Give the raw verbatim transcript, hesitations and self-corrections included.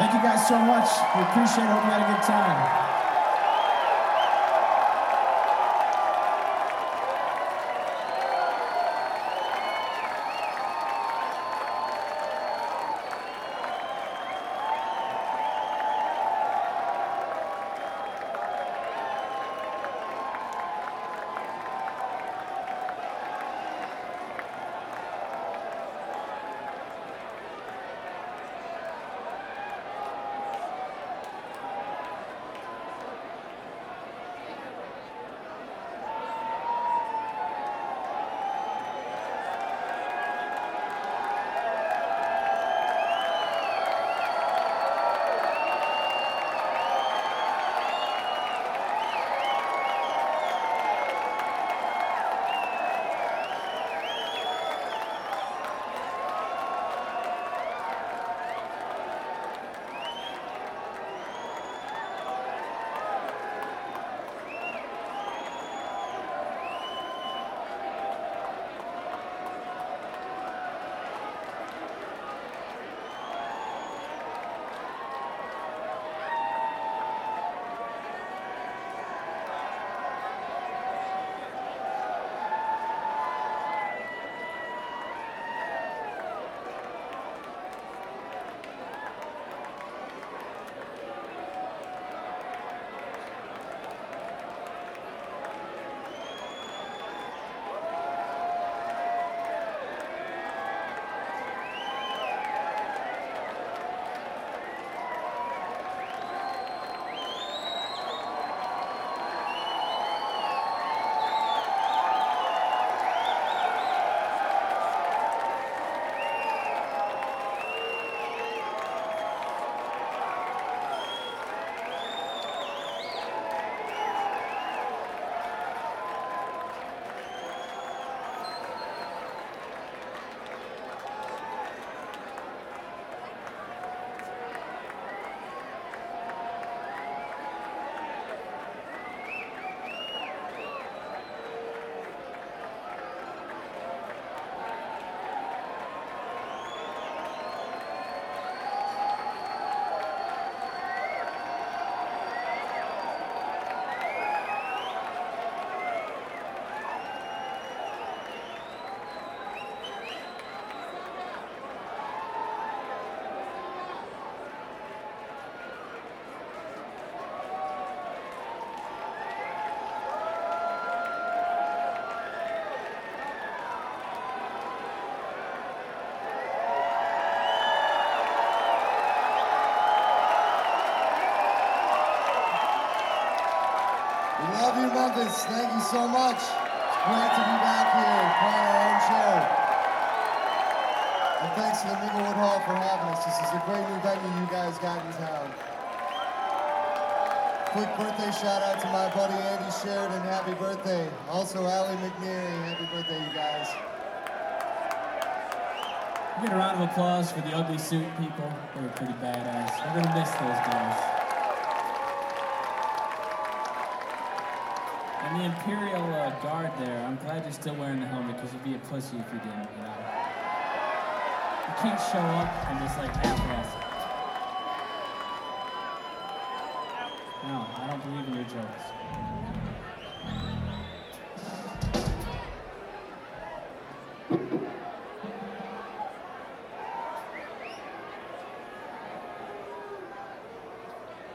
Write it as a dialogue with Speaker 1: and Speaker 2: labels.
Speaker 1: Thank you guys so much. We appreciate it. Hope you had a good time.
Speaker 2: We love you, Memphis. Thank you so much. It's great to be back here playing our own show. And thanks to the Minglewood Hall for having us. This is a great new venue you guys got in town. Quick birthday shout out to my buddy Andy Sheridan. Happy birthday. Also, Allie McNeary. Happy birthday, you guys.
Speaker 1: Get a round of applause for the ugly suit people. They were pretty badass. We're gonna miss those guys. And the Imperial uh, Guard there, I'm glad you're still wearing the helmet because you'd be a pussy if you didn't, you know? You can't show up and just like half-ass it. No, I don't believe in your jokes.